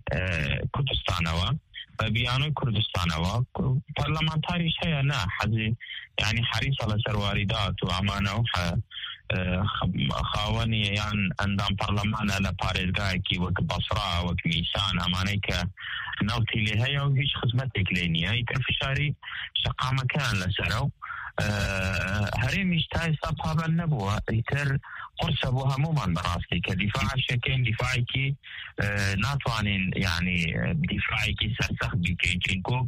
كردستانوا بيانو كردستانوا برلمانتاري شيء نا حزي يعني حريص على سرواردات وأمانة خاوني يعني اندام برلمان على باريزگاه کی وک بصره وک میسان امانیکا نوتي اللي هي وهيش خدمتك لينيا يكفشاري شقا مكان لسرو هريم يشتاي صبها النبوة يتر قرصة بوها مومان براسكي كدفاع شكين دفاعي كي ناتوانين يعني دفاعي كي سرسخ بكي جنكو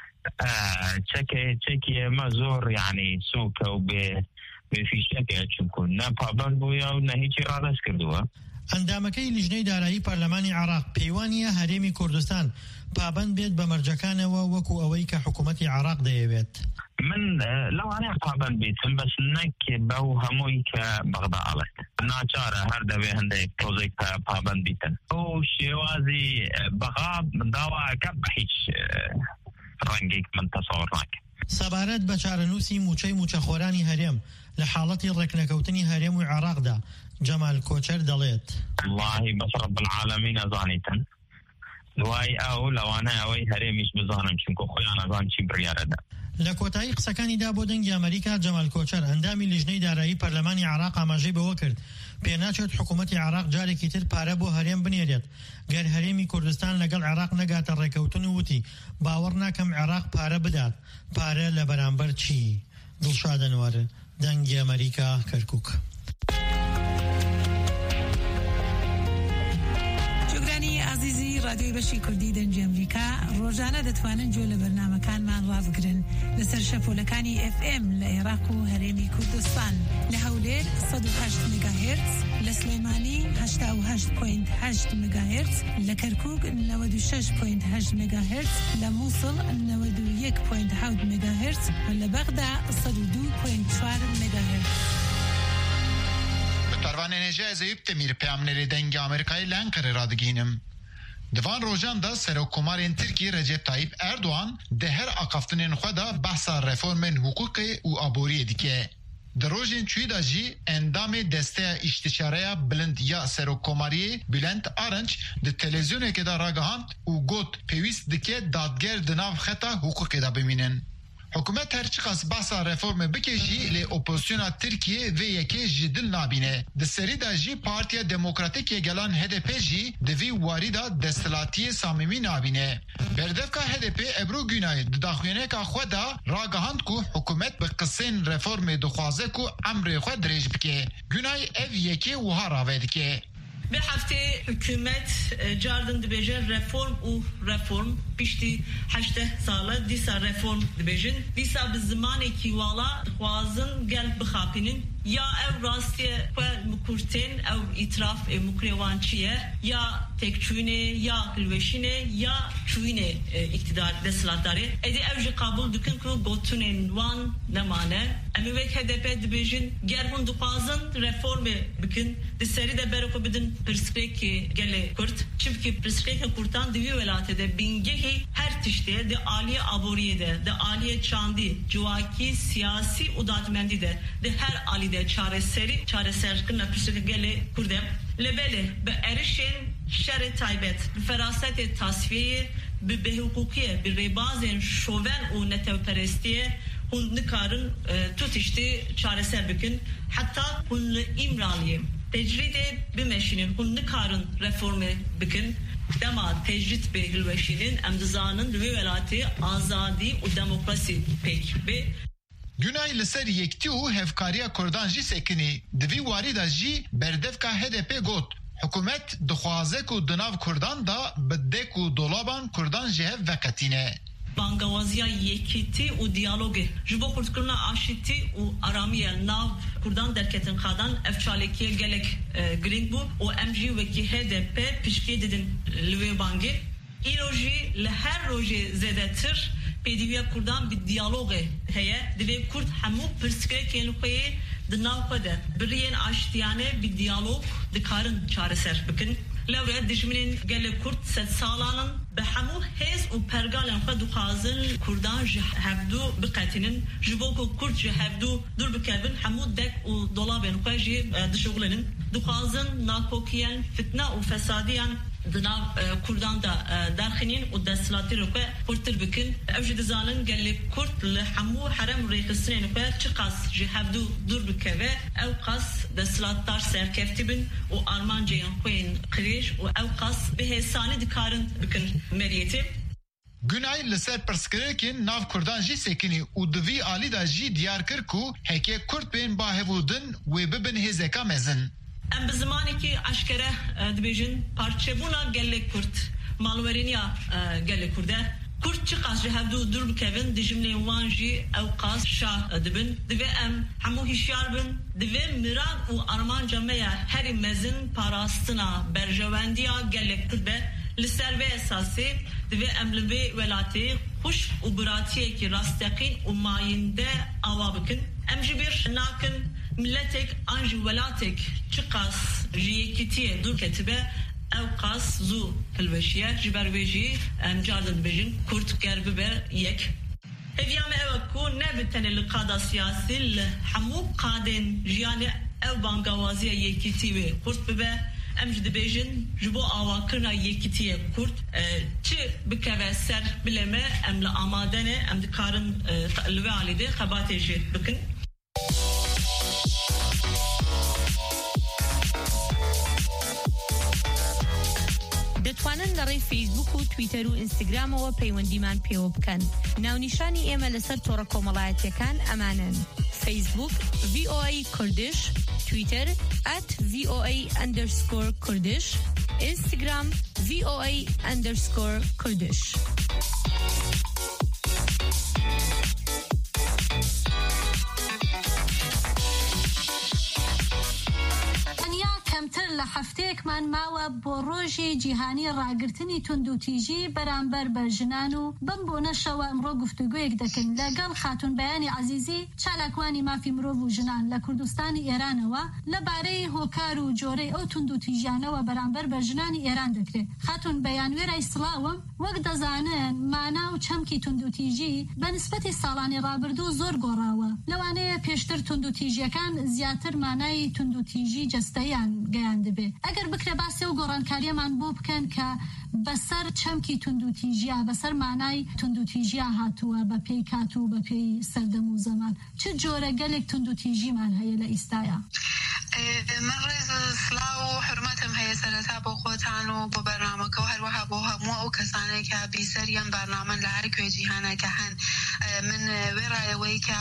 تشكي مزور يعني سوكا في شكل تكون نابابان بويا ونهيجي رادس كردوا ئەندامەکەی لیژنەی دارایی پەرلەمانی عێراق پەیوانیە هەرێمی کوردستان پابند بێت بە مەرجەکانەوە وەکو ئەوەی کە حکوومەتی عێراق دەیەوێت. من لو أنا پابند بیتم بس نەک بەو هەمووی کە بەغدا ئەڵێت ناچارە هەر دەوێ هەندێک پرۆژێک پابند بیتن ئەو شێوازی بەغا داواکە بە هیچ ڕەنگێک من تەسەوڕ ناکەم. سەبارەت بە چارەنووسی موچەی موچەخۆرانی هەرێم لە حاڵەتی ڕێکنەکەوتنی هەرێم و عێراقدا جەمال کۆچەر دەڵێت والله بەس رب العالمین ئەزانیتن دوای ئەو لەوانە ئەوەی هەرێمیش بزانن چونکە خۆیان ئەزان چی بڕیارەدا. لە کۆتایی قسەکانیدا بۆ دەنگی ئەمریکا جەمال کۆچەر ئەندامی لیژنەی دارایی پەرلەمانی عێراق ئاماژەی بەوە کرد پێناچێت حکوومەتی عێراق جارێکی تر پارە بۆ هەرێم بنێرێت گەر هەرێمی کوردستان لەگەڵ عێراق نەگاتە ڕێکەوتن و وتی باوەڕ ناکەم عێراق پارە بدات پارە لە بەرامبەر چی. دڵشاد ئەنوار دەنگی ئەمریکا کەرکووک. عزیزی رادیۆی بەشی کوردی دەنگی ئەمریکا ڕۆژانە دەتوانن گوێ لە بەرنامەکانمان ڕابگرن لەسەر شەپۆلەکانی FM لە عێراق و هەرێمی کوردستان لە هەولێر 108 مگاهرتز لە سلێمانی 88.8 مگاهرتز لە کەرکووک 96.8 مگاهرتز لە مووسڵ 91.7 مگاهرتز و لە بەغدا 102.4 مگاهرتز. پروانه زیب تمیر پیامنری دنگ آمریکای لانکره را دگینم. دوان روزان دا سرکومارین ترکی رجب طایب اردوان ده هر اقافتنین خدا بحثا رفورمن حقوقی و آبوری دیگه. در روزین چوی دا جی اندام دسته اشتشاره بلند یا سرکوماری بلند آرنج ده تلویزیونه که دا راگهاند و گوت پیویست دیگه دادگر دناو خطا حقوقی دا بمینن. حکومت هر چقدر بحثا رفورم بکشی لی اپوزیسیونا ترکیه و یکی جدل نابینه. دسری دا جی پارتیا دموکراتیک گلان HDP جی دوی واریدا دستلاتی ساممی نابینه. بردفکا HDP ابرو گونای داخوینه که خدا راگهاند کو حکومت به قصین رفورم دخوازه کو امر خود درج بکه. گونای اف یکی وها راوید که. به هفته حکومت جاردن دبیجن رفورم پیشتی 8 ساله دیسا رفورم دبیجن دیسا به زمانی که والا خوازن گل بخاپینن یا او راستی مکورتین او اطراف مکروانچیه یا تکچوینه یا کلوشینه یا چوینه اقتدار دستلاتداری ادی اوجی قبول دکن که گوتونین وان نمانه امی وک HDP دبیجن گربون دقازن رفورم بکن دسری ده برکو بدن پرسکریک گله کرد چونکه پرسکریک کردان دوی ولاته ده بینگهی هر تشته ده عالی آبوریه ده عالی چاندی جواکی سیاسی و دادمندی ده هر عالی ده چاره سرکن پرسکریک گله کرده لبله به ارشین شر تایبت به فراست تصفیه به حقوقیه به ربازن شوون و نتوپرستیه هون نکارن تو تشتی چاره سر بکن حتی هون امرالیه تجرید بمشینن هون نکارن رفورم بکن دما تجرید به هلوشینن امدزانن دوی ولاتی آزادی و دموکراسی پیک به Günay لسر یکتی و هفکاریا کردان جی سکنی دوی واری دا جی بردفکا HDP گوت حکومت دخوازه کو دناو کردان دا بده کو دولابان کردان جهه وکتینه بانگوازیا یکیتی و دیالوگی جبو کردکرنا آشتی و آرامیه ناو کردان درکتن خادان افچالکی گلک گرینگ بو و امجی وکی HDP پیشکی دیدن لوی بانگی ای روژی لهر روژی زیده تر پیدویا کردان بی دیالوگی هیه دوی کرد همو پرسکره کنلوخوی دناو خده برین آشتیانه بی دیالوگ دکارن چاره سر بکن لوره دجمنین گل کرد 100 سالانن به همو هز و پرگالن خود خازن کردان جهفدو بقتنن جبوکو کرد جهفدو دور بکبن همو دک و دولابن خواجی دشغلن دخازن ناکوکیان فتنه و فسادیان دنا كردان دا داخلين ودستلاتي ركوع كرتر بكن أوجد زانن قال لي كرت لحمو حرم ريقسين ركوع تقص جهبدو دور بكبة أو قص دستلاتار سركفتبن وأرمان جيان خوين قريش وأو قص به ساني دكارن بكن مريتي Günay li ser pirsgirêkên nav Kurdan jî sekinî û di vî alî da jî diyar kir ku heke Kurd bên bahevûdin wê bibin hêzeka mezin. Em bi zimanekî eşkere dibêjin parçebûna gelek Kurd malwerîniya gelek Kurd e. Kurd çi qas ji hevdû dur bikevin di jimlên wan jî ew qas şah dibin. Divê em hemû hişyar bin divê miran û armanca me ya herî mezin parastina berjewendiya gelek Kurd be. Li ser vê esasê divê em li vê welatê xweş û biratiyekî rastexîn û mayînde ava bikin. Em jî bir nakin milletek an jî welatek çi qas ji yekîtiyê dûr ketibe ew qas zû hilweşiye ji ber wê jî em cardin dibêjin Kurd ger bibe yek. Hêviya me ew e ku ne bi tenê li qada siyasî li hemû qadên jiyanê ew bangewaziya yekîtî wê Kurd bibe. Em ji dibêjin ji bo avakirina yekîtiyê Kurd çi bikeve ser bileme em li amade ne em dikarin li vê alî de xebatê jê bikin. دەتوانن لە ڕێی فیسبوک و تویتەر و ئینستاگرامەوە پەیوەندیمان پێوە بکەن. ناونیشانی ئێمە لەسەر تۆڕە کۆمەڵایەتیەکان ئەمانن: فیسبوک VOA کوردش، تویتر @VOA_Kurdish، اینستاگرام VOA_Kurdish. لە هەفتەیەکمان ماوە بۆ ڕۆژی جیهانی ڕاگررتنی تونند و تیژی بەرامبەر بە ژنان و بم بۆ نەشەوە ئەمڕۆ گفتوگویەک دەکەین لەگەڵ خاتون بەیانی عەزیزی چالاکوانی مافی مرۆڤ و ژنان لە کوردستانی ئێرانەوە لەبارەی هۆکار و جۆرەی ئەو تونند و تیژیانەوە بەرامبەر بە ژنانی ئێران دەکرێت. خاتون بەیان وێرای سڵاوم وەک دەزانن مانا و چەمکی تونند و تیژی بە نسبەتی ساڵانی ڕابردوو زۆر گۆڕاوە. لەوانەیە پێشتر تونند و تیژیەکان زیاتر مانای تونند و تیژی جەستەیان گەیان دەبێ. ئەگەر بکرێ باسی و گۆڕانکاریەمان بۆ بکەن کە بەسەر چەمکی تونند و تیژیا بەسەر مانای تونند و تیژیا هاتووە بە پێی کات و بە پێی سەردەم و زەمان چ جۆرە گەلێک تونند و تیژیمان هەیە لە ئیستایا؟ من ڕێز سلااو و حرمەتم هەیە سەرەتا بۆ خۆتان و بۆ بەرنامەکە و هەروەها بۆ هەموو ئەو کەسانێکە بیسەریان بەرنامەن لە هەر کوێ جیهانەکە هەن. من وێڕایەوەی کە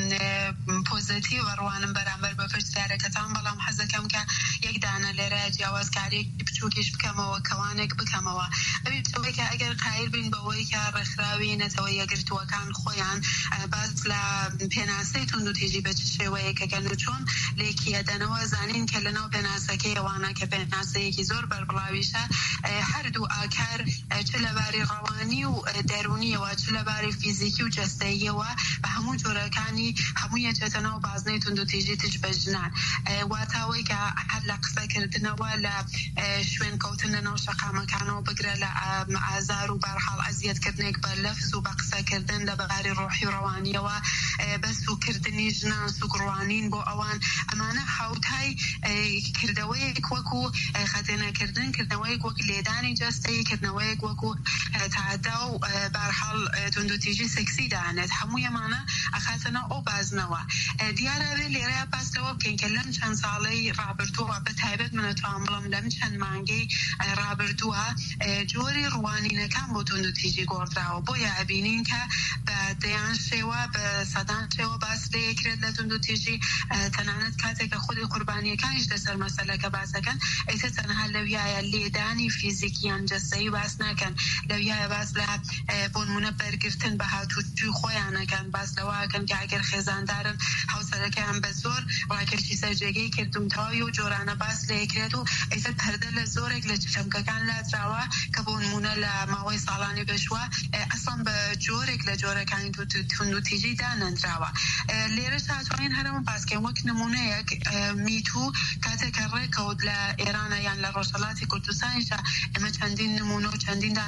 پۆزیتیڤ ڕوانم بەرامبەر بە پرسیارەکەتان، بەڵام حەزەکەم کە یەک دانە لێرە جیاوازکاریەکی بچووکیش بکەمەوە کەوانێک بکەمەوە. ئەوی بچەوەی کە ئەگەر قایل بین بەوەی کە ڕێکخراوی نەتەوە یەکگرتووەکان خۆیان باس لە پێناسەی تونند و تیژی بە چ شێوەیەکەکەن و چۆن لێکی ئەدەنەوە زانین کە لەناو پێناسەکەی ئەوانە کە پێناسەیەکی زۆر بەربڵاویشە هەردوو ئاکار چ لەباری ڕەوانی و دەرونیەوە چ لەباری فیزیکی و جەستەییەوە بە هەموو جۆرەکانی هەموو یەکێتەنەوە بازنەی تونند و تیژی تش بە ژنان. واتاوەی کە هەر لە قسەکردنەوە لە شوێن کەوتن لەناو شەقامەکانەوە بگرە لە ئازار و بەرحاڵ ئەزیەتکردنێک بە لەفز و بە قسەکردن لە بەباری ڕۆحی و ڕەوانیەوە بە سوکردنی ژنان سوکڕوانین بۆ ئەوان ئەمانە حوتای کردەوەیەک وەکو خەتێنەکردن، کردنەوەیەک وەک لێدانی جەستەیی، کردنەوەیەک وەکو تعدا و بەرحاڵ تونند و تیژی سێکسی دانێت. هەموویەمانە ئەخاتەنە ئەو بازنەوە. دیارەوێ لێرەیە پاسەوە بکەین کە لەم چەند ساڵەی ڕابردووە بە تایبەت منەتوان بڵم لەم چەند مانگەی ڕابردووە جۆری ڕوانینەکان بۆ تونند و تیژی گۆڕراوە. بۆیە ئەبینین کە بە دەیان شێوە بە سەدان شێوە باس لێ یەکرێت لە تونند و تیژی تەنانەت کاتێکە خودی قوربانیەکانیش لەسەر مەسەلەکە باسەکەن ئێستا تەنها لەویایە لێدانی فیزیکیان جەستەیی باس ناکەن، لەویایە باس لە بۆ نمونە بەرگرتن بە هاتووچووی خۆیانەکەن، باس لەواکەن کە ئەگەر خێزاندارن هاوسەرەکەیان بە زۆر ڕاکێشی سەرجێگەی کردومتەوەی و جۆرانە باس لێ یەکرێت و ئێستا پەردە لە زۆرێک لە چەمکەکان لاتراوە کە بۆ نمونە لە ماوەی ساڵانی پێشوە ئەسڵان بە جۆرێک لە جۆرەکانی تونند و تیژی دانەنراوە. لێرە هاتوانین هەرەوە باسکەین وەک نمونەیەک میتوو کاتێکە ڕێکەوت لە ئێرانە یان لە ڕۆژهەڵاتی کوردستانیشە ئێمە چەندین نمونە و چەندین دانە ئاماژە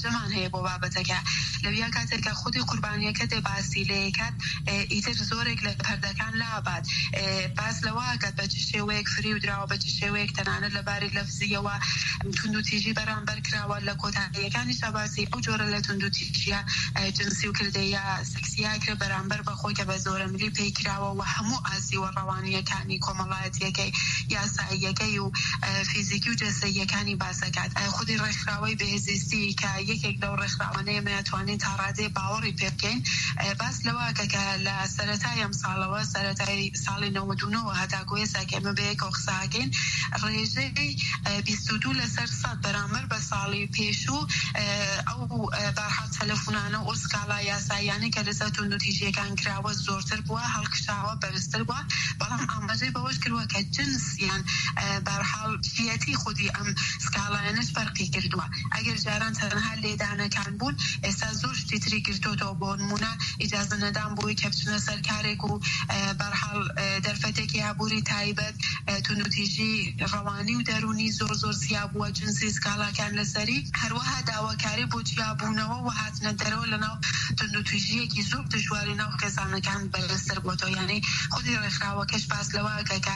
ئاماژەمان هەیە بۆ بابەتەکە لەویا کاتێک کە خودی قوربانیەکە دێ باسی لێکات ئیتر زۆرێک لە پەردەکان لابات باس لەواکات بە شێوەیەک فری و دراوە بە شێوەیەک تەنانەت لەباری لەفزیەوە توندوتیژی بەرامبەر کراوە لە کۆتاییەکانی شەباسی ئەو جۆرە لە توندوتیژیە جنسی و کردەیە سەکسیا کرد بەرامبەر بەخۆی کە بە زۆرە ملی پێی کراوە و هەموو ئاسیوە ڕەوانیەکانی کۆمەڵایەتیەکەی یاساییەکەی و فیزیکی و جەستەییەکانی باسەکات خودی ڕێکخراوەی بەهێزیستی کە یەکێک لەو ڕێکخراوانەیە مەتوانین تا ڕادێ باوەڕی پێ بکەین باس لەواکە کە لە سەرەتای ئەم ساڵەوە سەرەتای ساڵی 99 هەتاکو ئێستا کە ئێمە بەیەکەوە قساکەین ڕێژەی 22 لەسەر 100 بەرامبەر بە ساڵی پێشوو ئەو بارها تەلەفۆنانە و ئۆسکاڵا یاساییانەی کە لەسەر توندوتیژیەکان کراوە زۆرتر بووە هەڵکشاوە بەرزتر بووە بەڵام ئاماژەی بەوەش کردووە کە جنسیان بەرحاڵ جیەتی خودی ئەم سکاڵایانش فەرقی کردووە ئەگەر جاران تەنها لێدانەکان بوون ئێستا زۆر شتی تری گرتوتەوە بۆ نمونە ئیجازە نەدان بۆی کە بچنە سەر کارێک و بەرحاڵ دەرفەتێکی هەبووری تایبەت توندوتیژی ڕەوانی و دەرونی زۆر زۆر زیاد بووە جنسی سکاڵاکان لەسەری هەروەها داواکاری بۆ جیابوونەوە و هاتنە دەرەوە لەناو توندوتیژیەکی زۆر دژواری ناو کەسانەکان بەرزتر بۆتەوە یعنی خودی ڕێکخراوەکەش باس لەوەکە کە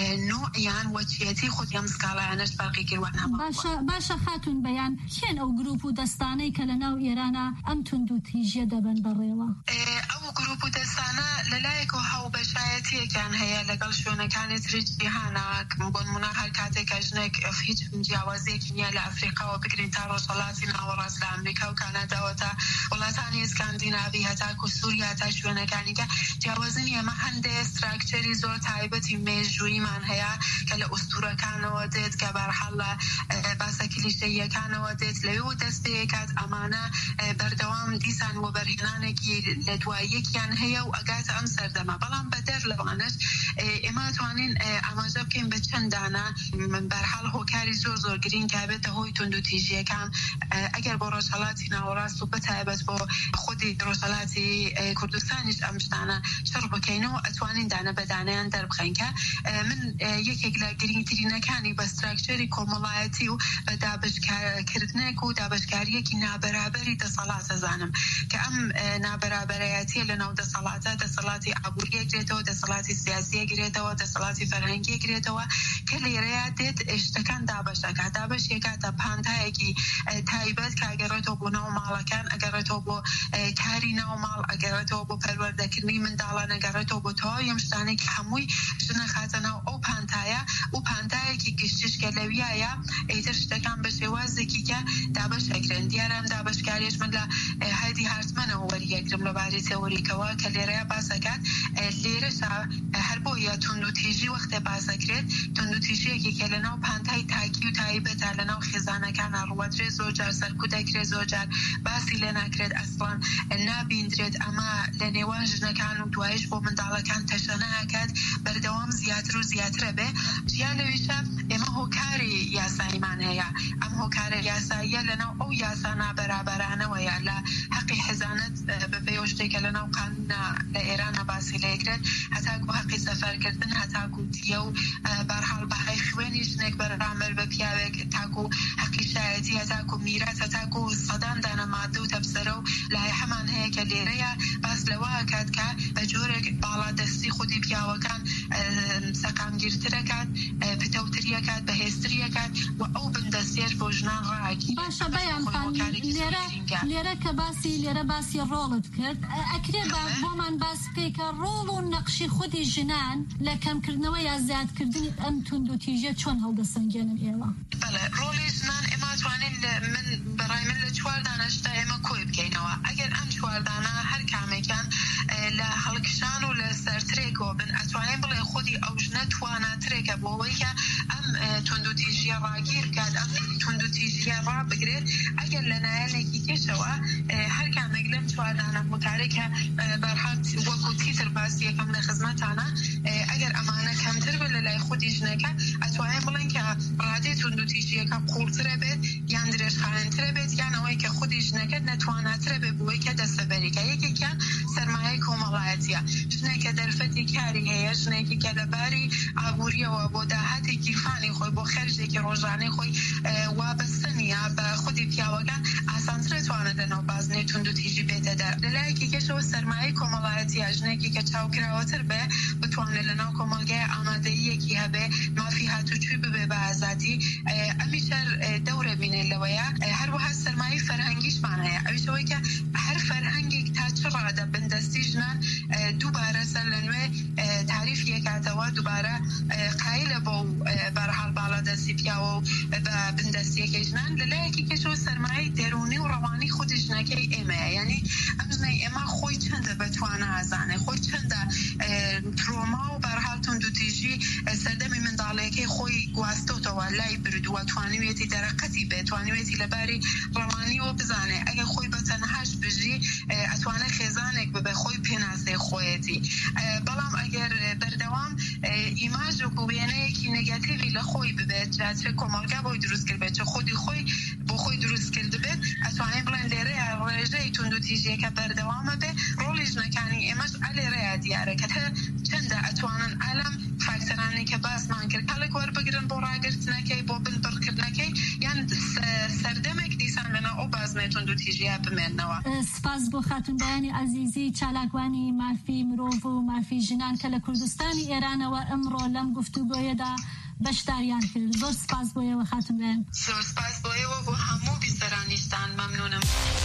نوعیان وەچیەتی خودی ئەم سکاڵایانەش فەرقی کردوان باشە خاتون بەیان کێن ئەو گروپ و دەستانەی کە لە ناو ئێرانە ئەم توندوتیژیە دەبن بەڕێوە ئەو گروپ و دەستانە لەلایەکەوە هاوبەشایەتیەکیان هەیە لەگەڵ شوێنەکانی تری جیهانە بۆ نمونە هەر کاتێک کە ژنێک هیچ جیاوازیەکی نییە لە ئەفریقاوە بگرین تا ڕۆژهەڵاتی ناوەڕاست لە ئەمریکا و کاناداوە تا وڵاتانی ئسکاندیناڤی هەتاکو سووریا تا شوێنەکانی کە جیاوازنی ئەمە هەندێک ستراکچەری زۆر تایبەتی مێژوویمان هەیە کە لە ئوستورەکانەوە دێت کە بەرحەڵ لە باسە کلیشەییەکانەوە دێت لەوێ دەست پێکات ئەمانە بەردەوام دیسان و بەرهێنانێکی لە دواییەکیان هەیە و ئەگاتە ئەم سەردەما بەڵام بەدەر لەوانش ئێمە توانین ئاماژە بکەین بە چەندانە بەرحەڵ هۆکاری زۆر زۆر گرنگ کە بێتە هۆی توندوتیژیەکان ئەگەر بۆ ڕۆژهەڵاتی ناوەڕاست و بەتایبەت بۆ خودی ڕۆژهەڵاتی کوردستانیش ئەم شتانە شەڕ بکەینەوە ئەتوانین دانە بەدانیان دەربخەین کە من یەکێک لە گرنگترینەکانی بە ستراکچەری کۆمەڵایەتی و بە دابشکردنێک و دابشکاریەکی نابەرابەری دەسەڵات ئەزانم کە ئەم نابەرابەرایەتیە لەناو دەسەڵاتە دەسەڵاتی ئابووریە گرێتەوە دەسەڵاتی سیاسیە گرێتەوە دەسەڵاتی فەرهەنگی گرێتەوە کە لێرەیە دێت شتەکان دابەشەکە دابەشێکاتە پانتایەکی تایبەت کە ئەگەڕێتەوە بۆ ناو ماڵەکان ئەگەڕێتەوە بۆ کاری ناو ماڵ ئەگەڕێتەوە بۆ پەروەردەکردنی منداڵان ئەگەڕێتەوە بۆ تەواوی ئەم شتانێکی هەمووی ژنە خاتە ناو ئەو پانتایە و پانتایەکی گشتیش کە لەویایە ئیتر شتەکان بە شێوازێکی کە دابش ئەکرێن دیارە ئەم دابشکاریش من لە هەدی هارتمەنەوە وەریەگرم لەبارەی تێوریکەوە کە لێرەیە باسەکات لێرەشا هەر بۆیە توندوتیژی وەختێ باسەکرێت توندوتیژیەکی کە لەناو پانتای تاکی و تایبەتە لەناو خێزانەکانە ڕوەدرێت زۆر جار سەرکوت دەکرێت زۆر جار باسی لێ ناکرێت ئەسڵان نابیندرێت ئەمە لە نێوان ژنەکان و دوایش بۆ منداڵەکان تەشە ناکات بەردەوام زیاتر و زیاترە بێ جیان لەویشە ئێمە هۆکاری یاساییمان هەیە ئەم هۆکارە یاساییە لەناو ئەو یاسا نابەرابەرانەوەیە لە حەقی حێزانەت بەپێی شتێکە لەناو قانونە لە ئێرانە باسی لێ کرێت هەتاکو حەقی سەفەرکردن هەتاکو دیە و بەرحەڵ بەهای خوێنی ژنێک بەرامبەر بە پیاوێک تاکو حەقی شایەتی هەتاکو میراث هەتاکو سەدان دانە مادە و تەبسەرە و لای هەمان هەیە کە لێرەیە باس لەوە کات کە بە جۆرێک باڵادەستی خودی پیاوەکان سەقامگیرترەکات پتەوتریەکات بەهێزتریەکات و ئەو بندەسێر بۆ ژنان ڕاکی باشە بەیان لێرە کە لێرە باسی ڕۆڵت کرد ئەکرێ بۆمان باس بکەیکە ڕۆڵ و نەقشی خودی ژنان لە کەمکردنەوە یا زیادکردنی ئەم توندوتیژیە چۆن هەڵدەسەنگێنن ئێوە ڕۆڵی ژنان ئێمە توانین من بەڕای من لە چوار دانەشتا ئێمە کۆی بکەینەوە ئەگەر ئەم چواردانە هەر کامێکیان لە هەڵکشان و لە سەرترێکەوە بن ئەتوانین بڵێ خودی ئەو ژنە تواناترێکە بۆ ئەوەی کە ئەم توندوتیژیە ڕاگیر بکات ئەم توندوتیژیە ڕابگرێت ئەگەر لە نایەنێکی کێشەوە هەر کامێک لەم چواردانە متارێکە بەرحەڵ وەکو تیتر باسی یەکەم لە خزمەتانە ئەگەر ئەمانە کەمتر بن لە لای خودی ژنەکە ئەتوانین بڵێن کە ڕادێ توندوتیژیەکە قوڵترە بێت یان درێژخایەنترە بێت یان ئەوەی کە خودی ژنەکە نەتواناترە بێت بۆی کە دەستەبەریکە یەکێکیان سەرمایەی کۆمەڵایەتیە ژنێکە دەرفەتی کاری هەیە ژنێکی کە لەباری ئابووریەوە بۆ داهاتی گیرفانی خۆی بۆ خەرجێکی ڕۆژانەی خۆی وابەستە نیە بە خودی پیاوەکان ئاسانترە لەناو بازنەی تونند و تیژی بێتە دەر لەلایەکی کەشەوە سەرمایەی کۆمەڵایەتی ئاژنێکی کە چاوکراوەتر بێ بتوانێت لەناو کۆمەلگای ئامادەییەکی هەبێ مافی هاتوچووی ببێ بە ئازادی ئەمیشەر دەورە بینێن لەوەیە هەروەها سەرمایەی فەرهەنگیشمان هەیە ئەویشەوەی کە هەر فەرهەنگێک تا چ ڕادە بندەستی ژنان دووبارە سەر لە نوێ تاریفیەکاتەوە دووبارە قایلە بۆ بەرحاڵ باڵادەستی پیاوە و بە بندەستیەکەی ژنان لەلایەکی کەشەوە سەرمایەی دەرونی و ڕەوانی خودی ژنەکەی ئێمەیە یعنی ئەم ژنەی ئێمە خۆی چەندە بەتوانە ئازانێ خۆی چەندە ترۆما و بەرحاڵ تونند و تیژی سەردەمی منداڵەکەی خۆی گواستۆتەوە لای بردووە توانیوێتی دەرەقەتی بێت توانیوێتی لەباری ڕەوانیەوە بزانێ ئەگەر خۆی بەتەنهاش بژی ئەتوانێت خێزانێک ببێ خۆی پێناسێ خۆیەتی بەڵام ئەگەر بەردەوام ئیماژ و وێنەیەکی نەگاتیڤی لە خۆی ببێت جاترێ کۆمەلگا بۆی دروست کرد بێت چە خودی خۆی بۆ خۆی دروست کرد بێت ئەتوانێت بڵێن لێرەیە ڕێژەی تونند و تیژیەکە بەردەوامە بێ ڕۆڵی ژنەکانی ئێمەش ئەلێرەیە دیارە کە چەندە ئەتوانن ئەلەم فاکتەرانی کە باسمان کرد هەڵک وەربگرن بۆ ڕاگرتنەکەی بۆ بنبڕکردنەکەی یان سەردەمێک دیسان لەناو ئەو بازمەی تونند و تیژیە بمێننەوە. سپاس بۆ خاتون بەیانی عەزیزی چالاکوانی مافی مرۆڤ و مافی ژنان کە لە کوردستانی ئێرانەوە ئەمڕۆ لەم گفتوگۆیەدا بەشداریان کرد. زۆر سپاس بۆیەوە خاتون بەیان. زۆر سپاس بۆیەوە بۆ هەموو بیسەرانیشتان مەمنونم.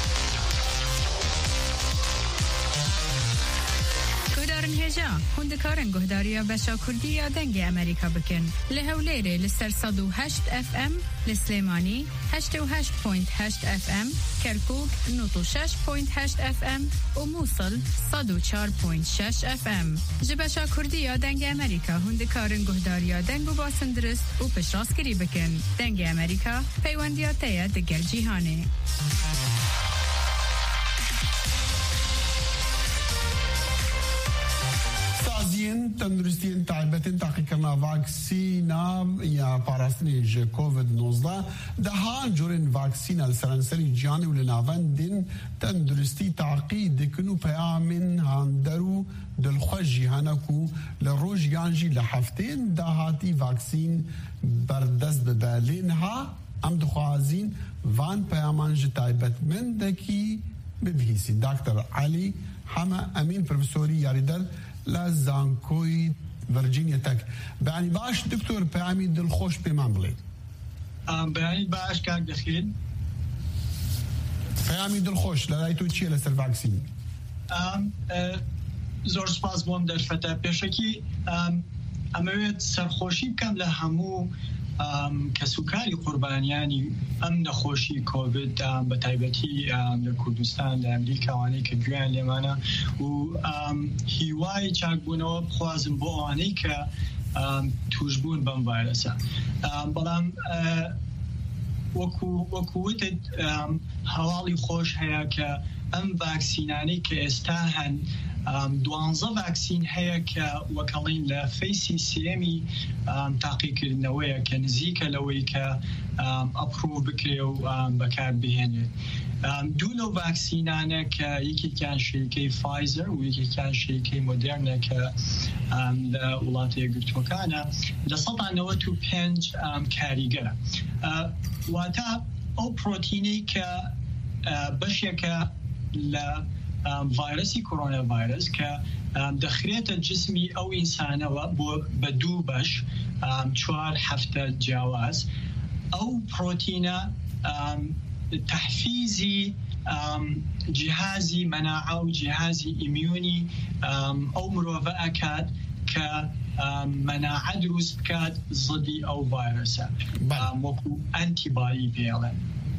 گۆدارن هێژا هوندەکارن گۆداریە بەشا کوردی یا دەنگی ئەمریکا بکەن لە هەولێرێ لەسەر 108 FM لە سلێمانی 88.8 FM کەرکووک 96.8 FM و مووسڵ 104.6 FM ji بەشا کوردی یا دەنگی ئەمریکا هوندەکارن گۆداریە دەنگ و باسن درست و پشتڕاستکردی بکەن دەنگی ئەمریکا پەیوەندیاتەیە دەگەل جیهانێ. تندرستین تایبەتین تاقیکردنا ڤاکسینە یا پاراستنی COVID-19 دەهان جۆرên ڤاکسینە li seranserî ciyanê û li navendên tenduristî taqî dikin û peyamên hander û dilxweş jî hene ku li rojiyan jî li hefteyên dahatî ڤaksîn berdest bibe lê niha em dixwazîn van peyaman ji taybetmendekî bibihîsîn. Dr. Elî Heme Emîn profesorî yarîder لا زانکۆی ڤەرجینیا تەک بەیانی باش دکتۆر پەیامی دڵخۆش پێمان بڵێ. بەیانی باش کاک دەخێن. پەیامی دڵخۆش لەلای تۆ چییە لەسەر ڤاکسین؟ زۆر سپاس بۆم دەرفەتە پێشەکی ئەمەوێت سەرخۆشی بکەم لە هەموو کەسوکاری قوربانیانی ئەم نەخۆشی کۆڤید بە تایبەتی لە کوردستان لە ئەمریکاوانەی کە گوێیان لێمانە و هیوای چاکبوونەوە بخوازم بۆ ئەوانەی کە توشبوون بەم ڤایرەسە. بەڵام وەکووتت هەواڵی خۆش هەیە کە ئەم ڤاکسینانەی کە ئێستا هەن 12 ڤاکسین هەیە کە وەکەڵین لە فەیسی سێمی تاقیکردنەوەیە کە نزیکە لەوەی کە ئەپڕۆڤ بکرێ و بەکار بهێنێت. دوو لەو ڤاکسینانە کە یەکێکیان شەریکەی فایزەر و یەکێکیان شەریکەی مۆدێرنە کە لە وڵاتە یەکگرتووەکانە لە 95 کاریگەرە. واتە ئەو پرۆتینەی کە بەشێکە لە ڤایرەسی کۆرۆنا ڤایرەس کە دەخرێتە جسمی ئەو ئینسانەوە بە دوو بەش 4 هەفتە جیاواز ئەو پرۆتینە تحفیزی جیهازی مەناعە و جیهازی ئیمیونی ئەو مرۆڤە ئەکات کە مەناعە دروست بکات زەدی ئەو ڤایرەسە وەکو ئەنتیبادی پێڵێن.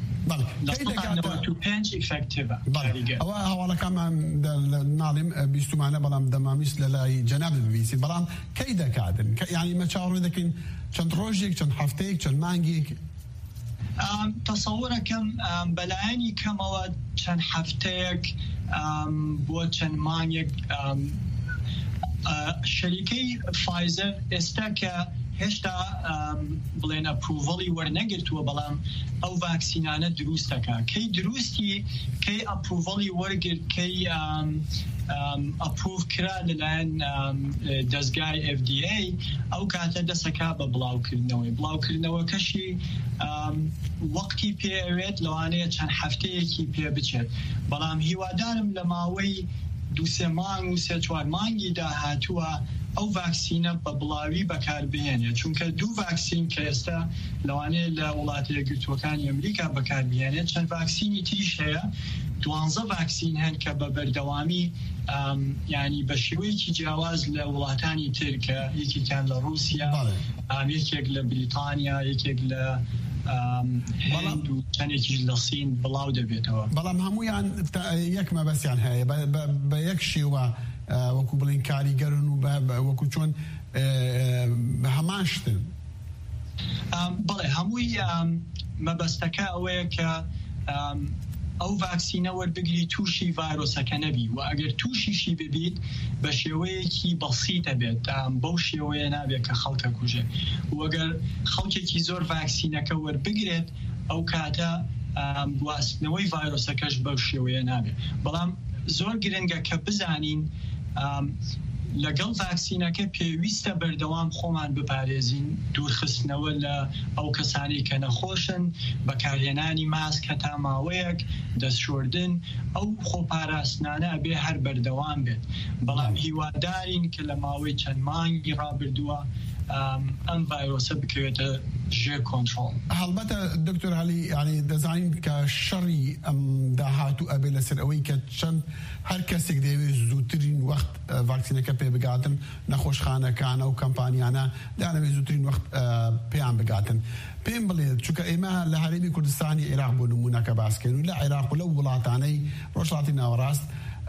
ئەوە هەواڵەکانمان ناڵێم بیستمانە بەڵام دەماویست لە لای جەناب ببیستین بەڵام کەی دەکاتن یعنی مە چاڕێ دەکەین چەند ڕۆژێک چەند هەفتەیەک چەند مانگێک تەسەووڕەکەم بەلایەنی کەمەوە چەند هەفتەیەک بۆ چەند مانگێک شەریکەی فایزەر ئێستا کە هێشتا بڵێن ئەپروڤڵی وەرنەگرتووە بەڵام ئەو ڤاکسینانە دروستەکە کەی دروستی کەی ئەپروڤڵی وەرگرت کەی ئەپروڤ کرا لەلایەن دەستگای FDA ئەو کاتە دەسەکا بە بڵاوکردنەوەکەشی وەقتی پێوێت لەوانەیە چەند هەفتەیەکی پێ بچێت بەڵام هیوادارم لە ماوەی 2-3 مانگ و 3-4 مانگی داهاتووە ئەو ڤاکسینە بە بڵاوی بەکاربهێنێت چونکە 2 ڤاکسین کە ئێستا لەوانەیە لە وڵاتە یەکگرتووەکانی ئەمریکا بەکاربهێنێت چەند ڤاکسینی تریش هەیە 12 ڤاکسین هەن کە بە بەردەوامی ینی بە شێوەیەکی جیاواز لە وڵاتانی تر کە یەکێکیان لە رووسیا یەکێک لە بریتانیا یەکێک لە هەڵند و چەندێکیش لە سین بڵاو دەبێتەوە بەڵام هەمویان یەک مەبەستیان هەیە بە یەک شێوە وەکو بڵین کاریگەرن و وەکو چۆن هەمان شتن بەڵێ هەمووی مەبەستەکە ئەوەیە کە ئەو ڤاکسینە وەربگری تووشی ڤایرۆسەکە نەبی و ئەگەر تووشیشی ببیت بە شێوەیەکی بەسیتە بێت بەو شێوەیە نابێت کە خەڵکە کوژێت وەگەر خەڵکێکی زۆر ڤاکسینەکە وەربگرێت ئەو کاتە گواستنەوەی ڤایرۆسەکەش بەو شێوەیە نابێت بەڵام زۆر گرنگە کە بزانین لەگەڵ ڤاکسینەکە پێویستە بەردەوام خۆمان بپارێزین دوورخستنەوە لە ئەو کەسانی کە نەخۆشن بەکارهێنانی ماسک هەتا ماوەیەک دەستشۆردن ئەو خۆپاراستنانە بێ هەر بەردەوام بێت بەڵام هیوادارین کە لە ماوەی چەند مانگی ڕابردووە ئەم ڤایرۆسە بکەوێتە ژێر کۆنتڕۆڵ هەڵبەتە دکتۆر عەلی ینی دەزانین کە شەڕی ئەم داهاتوو ئەبێ لەسەر ئەوەی کە چەند هەر کەسێک دەیەوێت زووترین وەخت ڤاکسینەکە پێ بگاتن نەخۆشخانەکانە و کەمپانیانە دانەوێت زووترین وەخت پێیان بگاتن پێم بڵێت چونکە ئێمە لە هەرێمی کوردستانی عێراق بۆ نمونەکە باسکەین و لە عێراق و لەو وڵاتانەی ڕۆژهەڵاتی ناوەڕاست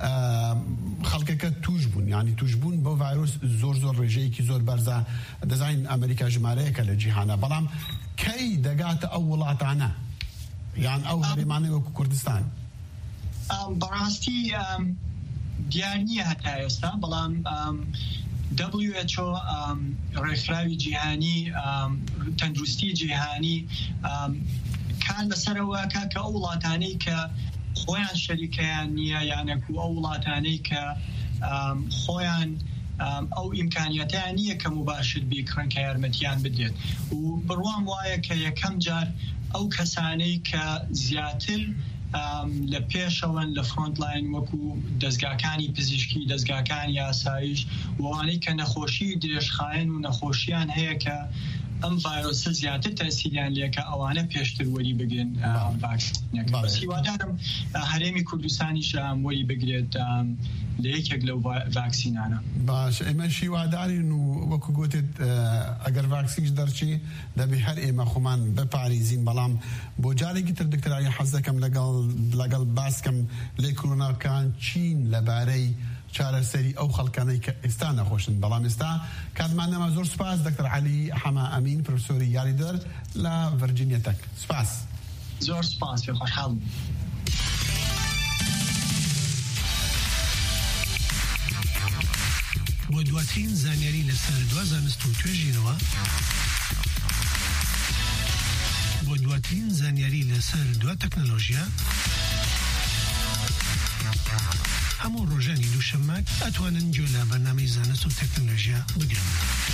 خەڵکەکە توش بوون ینی توش بوون بۆ ڤایرۆس زۆر ڕێژەیەکی زۆر بەرزە دەزانین ئەمریکا ژمارەیەکە لە جیهانە بەڵام کەی دەگاتە ئەو وڵاتانە یان ئەو هەرێمانەی وەکو کوردستان بەڕاستی دیار نییە هەتا ئێستا بەڵام WHO ڕێکخراوی جیهانی تەندروستی جیهانی کان لەسەرەوە کە ئەو وڵاتانەی کە خۆیان شەریکەیان نییە یانەکو ئەو وڵاتانەی کە خۆیان ئەو ئیمکانیەتیان نییە کە مباشر بیکڕن کە یارمەتیان بدێت و بڕوام وایە کە یەکەم جار ئەو کەسانەی کە زیاتر لە پێشەوەن لە فرۆنتلاین وەکو دەستگاکانی پزیشکی دەستگاکانی یاسایش وانەی کە نەخۆشی درێژخایەن و نەخۆشیان هەیە کە ئەم ڤایرۆسە زیاتر تەسیریان لێکە ئەوانە پێشتر وەری بگرن ڤاکسینەکە بەس هیوادارم هەرێمی کوردستانیش وەری بگرێت لە یەکێک لەو ڤاکسینانە باش ئێمە هیوادارین و وەکو گوتت ئەگەر ڤاکسینش دەرچی دەبێ هەر ئێمە خۆمان بپارێزین بەڵام بۆ جارێکی تر دکتۆرای حەز دەکەم لەگەڵ باسکەم لێ کۆرۆناکان چین لەبارەی چارەسەری ئەو خەڵکانەی کە ئێستا نەخۆشن بەڵام ئێستا کاتمان نەما زۆر سوپاس دکتۆر عەلی حەما ئەمین پرۆفسۆری یاریدەر لە ڤەرجینیا تەک سوپاس زۆر سوپاس پێ خۆشحاڵم بۆ دواترین زانیاری لەسەر دوا زانست و توێژینەوە بۆ دواترین زانیاری لەسەر دوا تەکنۆلۆژیا هەموو ڕۆژانی دووشەممە ئەتوانن گوێ لە بەرنامەی زانست و تەکنۆلۆژیا بگرن.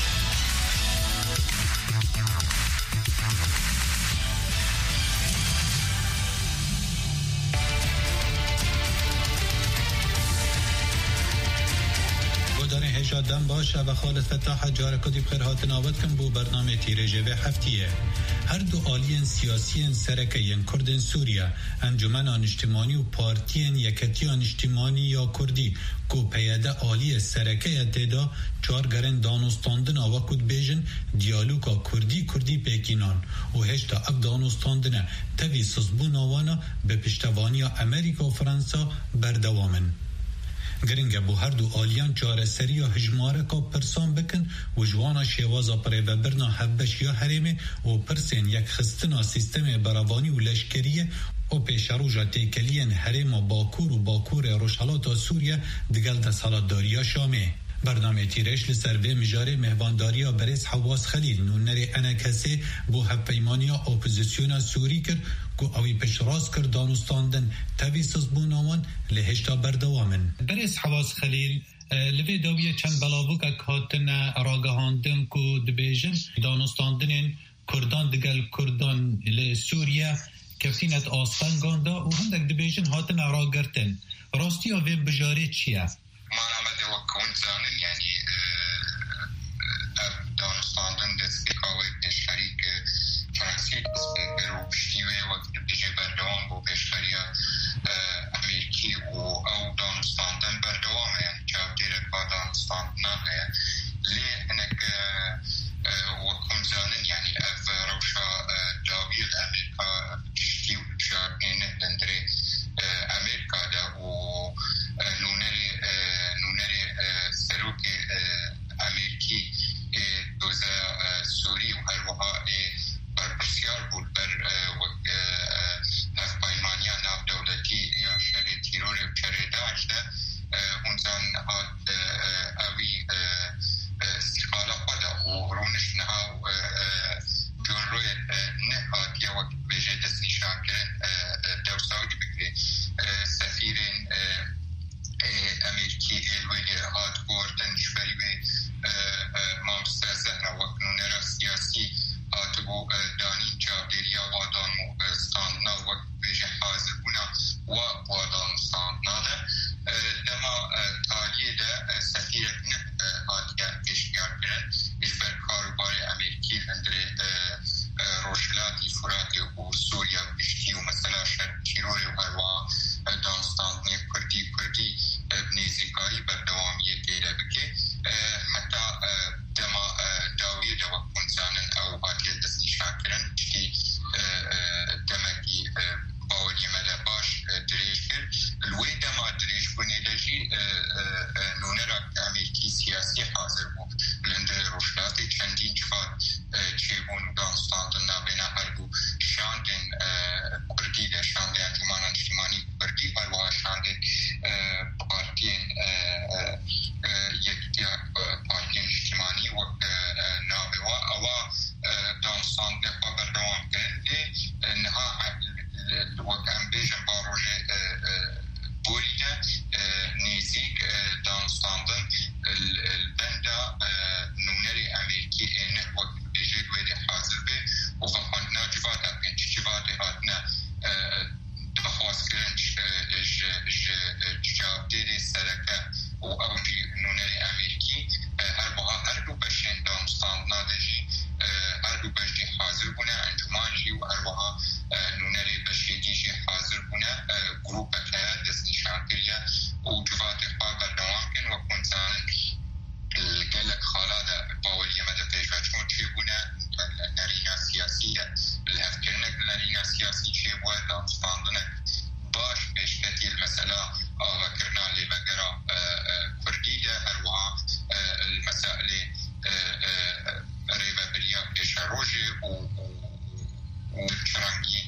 هێژادەم باشە بە خاڵت فتاحە جارەکەتی بخێر هاتناوت کن بۆ بەرنامە تیرێژێڤێ هەفتیە هەردوو ئالیên سیاسیên سەرەکەیên Kurdên Sûriye Encûmena Niştimanî û Partiyên Yeketiya Niştimanî ya Kurdî ku peyede aliyê serekeya têda çar gerên danostandina wekû dibêjin diyaloga Kurdî pêkînan û hêşta ev danostandine tevî sizbûna wana bi piştevaniya Amerîka û Fransa berdewam in. Giringe bu her du aliyan çareseriya hijmareka pirsan bikin û ji wana şêwaza pirêvebirna hevbeşiya herêmê û pirsên yekxistina sîstemê beravanî û leşkeriyê û pêşeroja têkeliyên herêma Bakur û Bakurê Rojhilata Sûriye digel desthilatdariya Şamê. برنامه تیرش لسروی مجاره مهوانداریا برز حواس خلیل نونری انا کسی بو هفپیمانیا اپوزیسیونا سوری کرد گو اوی پشراز کرد دانستاندن تاویسز بوناوان لهشتا بردوامن. برز حواس خلیل لوی داویه چند بلاوکا کاتن راگهاندن کو دبیجن دانستاندن کردان دگل کردان لسوریا کفتینت آستان گاندا و هندک دبیجن هاتن راگرتن راستی آوی بجاره چیه؟ ما نمده وکون زانن یعنی دانستاندن دستگاهی شریک فرانسی دستگاه رو پشتیوه وقت بجه بردوان بو پیشخریا امریکی و او دانستاندن بردوان یعنی جاب دیره با دانستاندن لی انک وکون زانن یعنی اف روشا داویل امریکا پشتیو جارین دندره امریکا دا و نونری سروک امریکی دوزه سوری و هر وها بر بسیار بود بر هفپایمانیا ناف دولتی یا شر تیرور و شر داعش ده اونزان هاد اوی استقاله خدا و رونش نها و جون روی نهاد یا وقت بجه دست نشان کرن دور سعودی بکری سفیرین امریکی الوی هاد گوردن شبری به مامسته زهره وکنونه را سیاسی هاد بو دانین جابدیریا وادان مستاندنا وقت بجه حاضر بونا و وادان مستاندنا ده لما تالیه ده سفیرت هادیه پیشنیار کرن اشبر کاروبار امریکی اندره روشلاتی فراتی و سوریا بشتی و مثلا شر تیروری و هروا دانستاندنی کردی بنیزیکاری بر دوامیه دیره بکه حتی دما داویه دوا کنزانن او هاتیه دست نشان کرن چی دمکی باوری مده باش دریش کرد الوی دما دریش بونه دجی نونه را امریکی سیاسی حاضر بود لنده روشلاتی چندین جفاد چیبون دانستاندن نبینه هر بو شاندن کردی ده شاندن انجمان اجتماعی کردی هر وها شاندن پارتین یکتیا پارتین اجتماعی و نابه و اوا دانستاندن بردوام کرده نها وقت بیشن با روژه بوریده نیزیک دانستاندن البنده نونری امریکی اینه وقت بیشه دویده حاضر به و فهماندنا جواد هاتن جواد هاتنا دخواست کرن جواب دیده سرکه و اوجی نونری امریکی هر بها هر دو بشین دانستاندنا دجی هر دو بشی حاضر بونه انجمانجی و هر بها نونری بشیدیجی حاضر بونه گروپ که دست نشان کریه و جواد خواه بردوام کن و کنزان گلک خالاده باوری مده پیشوه چون چه بونه نرینا سیاسیه الهفکرنک نرینا سیاسی چه بوه دانستاندنه باش پیشکتی المسئله آوکرنا لیوگرا کردی ده هر وها المسائل ریوه بریا پیش روژه و چرانگی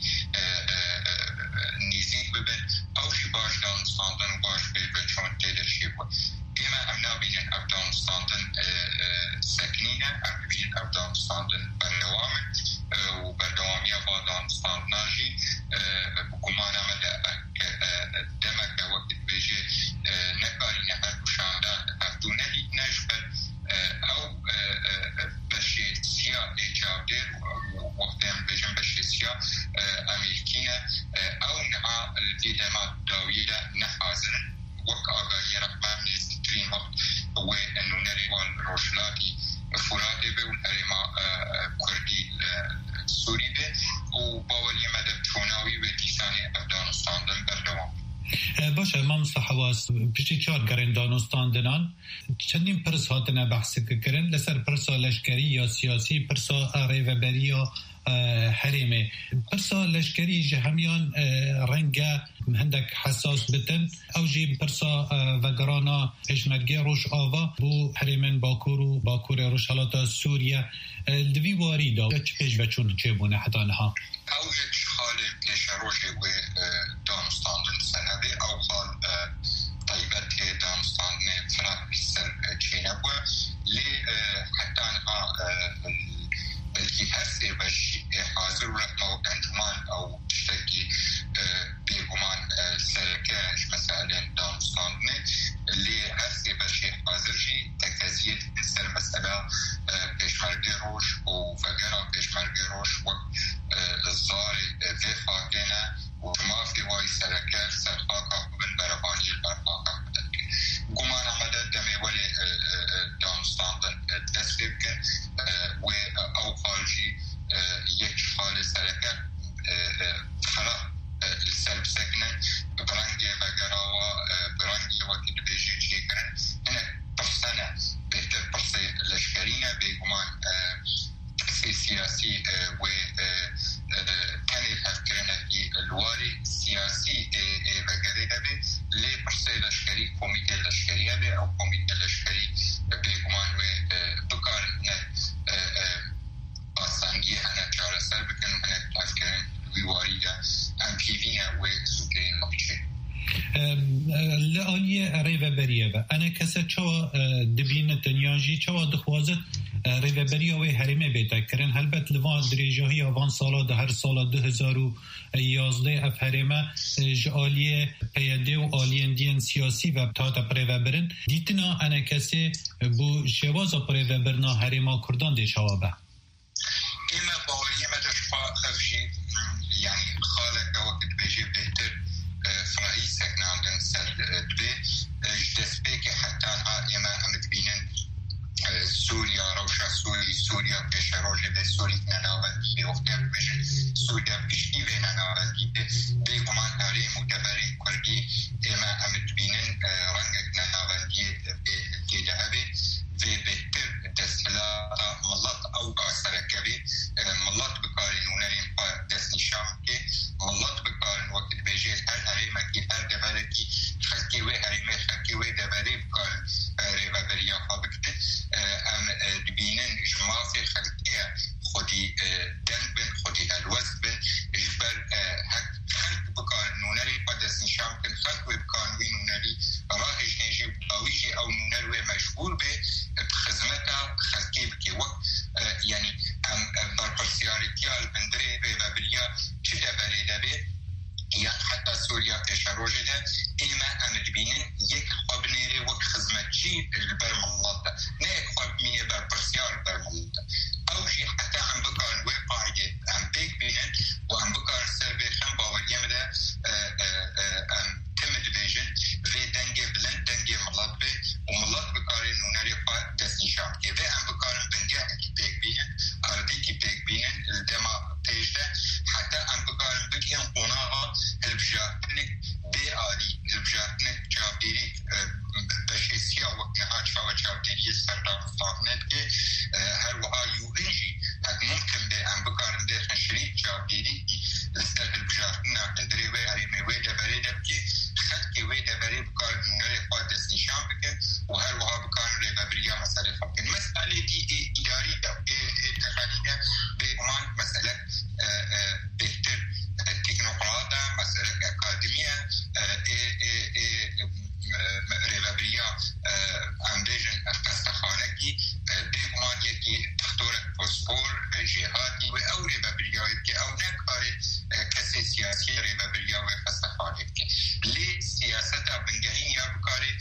نیزید ببین اوشی باش دانستاندن و باش پیشوه چون تیدر چه بوه دیما هم نبینن افغانستان سکنینه هم ببینن افغانستان بردوامن و بردوامی افغانستان ناجی گمان آمده دمک وقت بیجه نکارینه هر بشانده هفتونه دید نشبر او بشی سیاه ایجاب دیر وقتی هم بیجن بشی سیاه امریکینه او نها دیدما داویده نحازرن وقت آگاهی رقمه نیسترین وقت و انونری وان روشلاتی فراده به اون هریما کردی سوری به و باوری مدد چوناوی و دیسان افغانستان دن بردوام باشه ما مستحواس پیشی چار گرین دانستاندنان چندین پرس هاتنه بحث کرن لسر پرسا لشکری یا سیاسی پرسا ریوبری یا حریمه پرسا لشکری جهمیان رنگ هندک حساس بتن او جی پرسا وگرانا پشمرگی روش آوا بو حریمن باکور روشالاتا سوریا دوی واری دا چه پیش و چون چه بونه حتی نها او یک حال پیش روشی و دانستاندن سنده او حال طیبت دانستاندن فرق بیسر چینه وگره دبی لی پرسه لشکری کمیته لشکری هبی او کمیته لشکری بگمان و بکار آسانگی هنه چاره سر بکن هنه تفکرین ویواری دا امپیوی و زوکرین مبیشه لآلیه ریوبریه و انا کسی چوا دبین تنیاجی چوا دخوازت ریوبریه و هریمه بیتا کرن هلبت لوان دریجاهی آوان سالا ده هر سالا 2011 اف هریمه آلیه پیاده و آلیه دین سیاسی و تاتا پریوبرن دیتنا انا کسی بو شواز پریوبرنا هریمه کردان دی شوابه ایمه باوریه مدشفا خفجی یعنی خالق وقت بجی بهتر فرایی سکناندن سر دوی جدسبه که حتی ها ایمه همت بینن سوریا روشا سوریا پیش روژه به سوری نناوندی به افتیم بجن سوریا پیشکی به نناوندی به گمان هاری مدبری کردی ایمه همت بینن رنگک نناوندی دیده هبه و بهتر دستلا ملت او سرکبی ملت بکاری نونرین پا دست نشام که ملت بکارن وقت بجید هر حریمه که هر دبره کی خلقی و حریمه خلقی و دبره بکارن ریوبریا خوابکته ام دبینن جماعی خلقیه خودی دن بن خودی الوز بن اجبر خلق بکارن نونری پا دست نشام کن خلق بکارن وی نونری راهش نجی باویجی او نونر و مشغول به خدمتا خلقی بکی وقت یعنی برپرسیاریتیال بندره ریوبریا چه دبره دبه یا حتی سوریا پیش روژه ده ایمه امد بینن یک خواب نیره وک خدمتچی برمالات ده نه یک خواب مینه برپرسیار برمالات ده او جی حتی هم بکارن وی قاعده هم پیک بینن و هم بکارن سر بیخن باوریم ده تمد بیجن وی دنگه بلند دنگه ملات بی و ملات بکارن نونری خواه دست نشام که وی هم بکارن بنگه کی پیک بینن اردی کی پیک بینن دما پیشته حتی هم بکارن بگیم قناها البجاتنك بآلي البجاتنك جابيري بشيسيا وقتها شاوة جابيري السردار فاغنت كي هر وها يوهنجي هك ممكن دي ام بكارن دي خنشريك جابيري لستر البجاتنا بندري وي هريمي وي دبري دبكي خلقي وي دبري بكارن نري قادس نشان بكن وهر وها بكارن ريبابريا مسألة فاكن مسألة دي إداري دا تخلينا بإمان مسألة بهتر تكنوقراطة مسألة أكاديمية ريبابريا أمبيجن أستخانكي بإمان يكي تختورة بوسبور جهاتي أو ريبابريا يكي أو نكاري كسي سياسي ريبابريا وأستخانكي لي سياسة بنجهين يا بكاري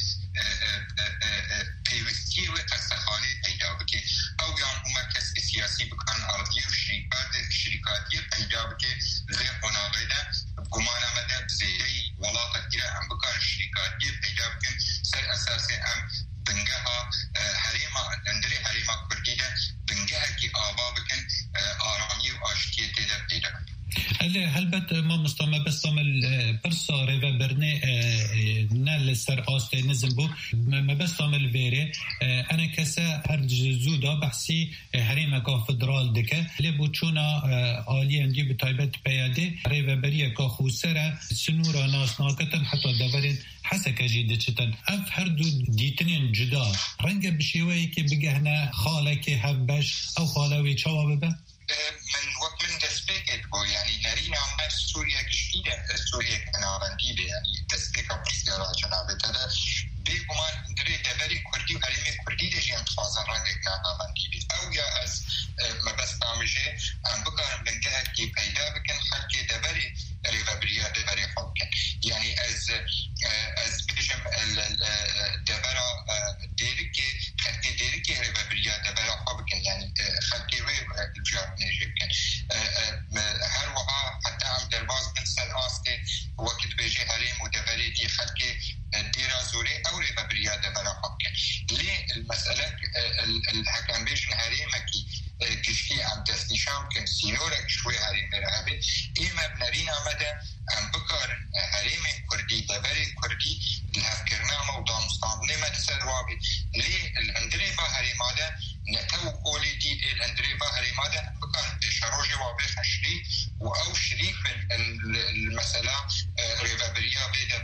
بيوستي وأستخاني أيضا بكي أو يعني هما كسي سياسي بكان أرضي وشركاتي أيضا بكي زي قناغيدا بقمان عمدا بزيدي ولاتا كيرا هم بكان شركاتي أيضا بكن سر أساسي هم بنجها حريمة اندري حريمة كرديدا بنجها كي آبا بكن آرامي وآشتية تيدا بيدا هلبت ما مستمع بستعمل برسا ريفابرني نال سر آسته نزم بو ما بستعمل فيري أنا كسا هر جزودا بحثي هريمة كا فدرال دكا لبو چونا آلي اندي بتايبت بيادي ريفابرية كا خوسرة سنورا ناس ناكتن حتى دورين حسك جيدة چتن اف هر دو ديتنين جدا رنگ بشيوهي كي بگهنا خالك هبش او خالوي چوا ببه من وقت من دسبيكت بو يعني نرينا عمال سوريا جديدة سوريا كناراندي بي يعني دسبيكا برسيارا جنابه تدا بيقومان دري دبري كردي و حريمي كردي دي جيان تفازن رنگه كناراندي بي او يا از مبستامجه ام بكارم بنتها كي پیدا بكن خلقه دبري ريفابريا دبري خوبكن يعني از بيجم دبرا ديركي خلقه ديركي ريفابريا دبرا خوبكن يعني خلقه الجاب نجيبكن هر وها حتى عم درباز بن سر آسته وقت بيجي هريم ودبري دي خلقه ديرا زوري او ريفابريا دبرا خوبكن ليه المسألة الحكام بيجن هريمكي كشكي عم تسنشام كن سينورا كشوي هريم رهبه إما بنرين عمدا عم بكار هريم كردي دبري كردي الهفكرنا موضوع مستعملي ما تسروابي ليه الاندريفا هريمادا نتو قولي دي الاندريفا هريمادا بكار بشروجي وابيخ شريك و او شريك المسألة ريفابريا